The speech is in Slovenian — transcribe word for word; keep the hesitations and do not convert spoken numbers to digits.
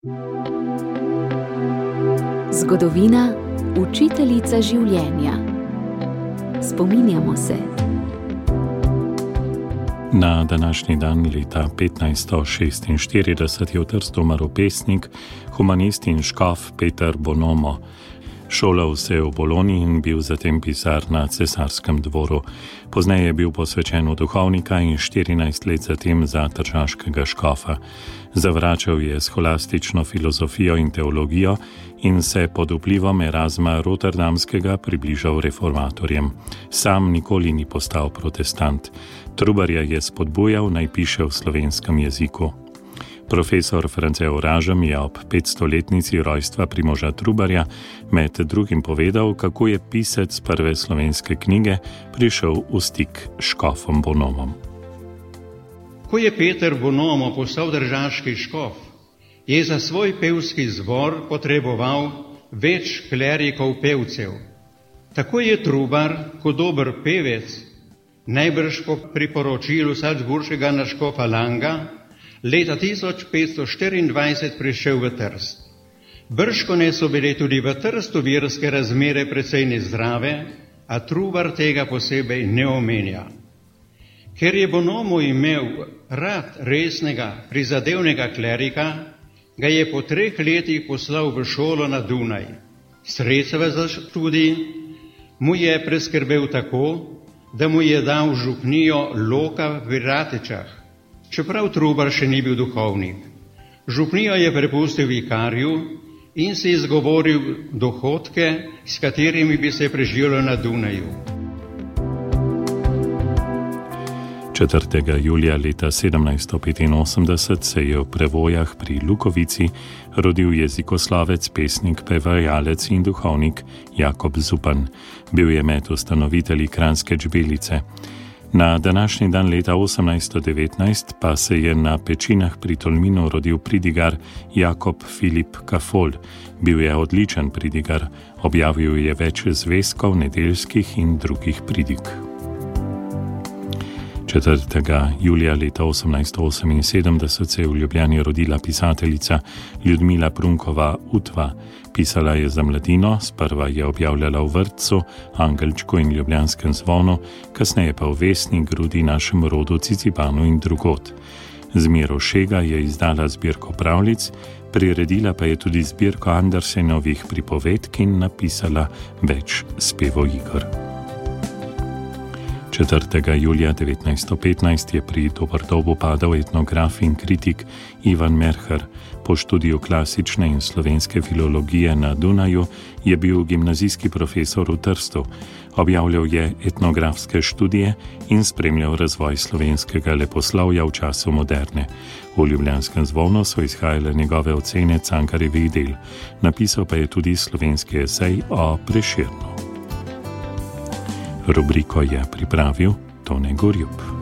Zgodovina, učiteljica življenja. Spominjamo se. Na današnji dan leta petnajststo šestinštirideset je v Trstu umrl pesnik, humanist in škof Peter Bonomo. Šolal se je v Bologni in bil zatem pisar na cesarskem dvoru. Pozneje je bil posvečen v duhovnika in štirinajst let zatem za tržaškega škofa. Zavračal je scholastično filozofijo in teologijo in se pod vplivom Erazma Rotterdamskega približal reformatorjem. Sam nikoli ni postal protestant. Trubarja je spodbujal, naj piše v slovenskem jeziku. Profesor France Oražem je ob petstoletnici rojstva Primoža Trubarja med drugim povedal, kako je pisec prve slovenske knjige prišel v stik s škofom Bonomom. Ko je Peter Bonomo postal tržaški škof, je za svoj pevski zbor potreboval več klerikov pevcev. Tako je Trubar, kot dober pevec, najbrž po priporočilu salzburškega nadškofa Langa, leta tisoč petsto štiriindvajset prišel v Trst. Bržkone so bile tudi v Trstu verske razmere precej nezdrave, a Trubar tega posebej ne omenja. Ker je Bonomo imel rad resnega, prizadevnega klerika, ga je po treh letih poslal v šolo na Dunaj. Sredstva za študij mu je preskrbel tako, da mu je dal župnijo Loka v Ratečah, čeprav Trubar še ni bil duhovnik. Župnijo je prepustil vikarju in si izgovoril dohodke, s katerimi bi se preživljal na Dunaju. četrtega julija leta sedemnajststo petinosemdeset se je v Prevojah pri Lukovici rodil jezikoslovec, pesnik, prevajalec in duhovnik Jakob Zupan. Bil je med ustanovitelji Kranjske Čebelice. Na današnji dan leta osemnajststo devetnajst pa se je na Pečinah pri Tolminu rodil pridigar Jakob Filip Kafol. Bil je odličen pridigar, objavil je več zvezkov, nedeljskih in drugih pridig. četrtega julija leta osemnajststo oseminsedemdeset se je v Ljubljani rodila pisateljica Ljudmila Prunkova Utva. Pisala je za mladino, sprva je objavljala v Vrtcu, Angelčku in Ljubljanskem zvonu, kasneje pa v Vesni, Grudi, Našem rodu, Cicibanu in drugod. Z Miro Šega je izdala zbirko pravljic, priredila pa je tudi zbirko Andersenovih pripovedk in napisala več spevoiger. četrtega julija devetnajststo petnajst je pri Doberdobu padal etnograf in kritik Ivan Merher. Po študiju klasične in slovenske filologije na Dunaju je bil gimnazijski profesor v Trstu. Objavljal je etnografske študije in spremljal razvoj slovenskega leposlovja v času moderne. V Ljubljanskem zvonu so izhajale njegove ocene Cankarjevih del. Napisal pa je tudi slovenski esej o Prešernu. Rubriko je pripravil Tone Gorjup.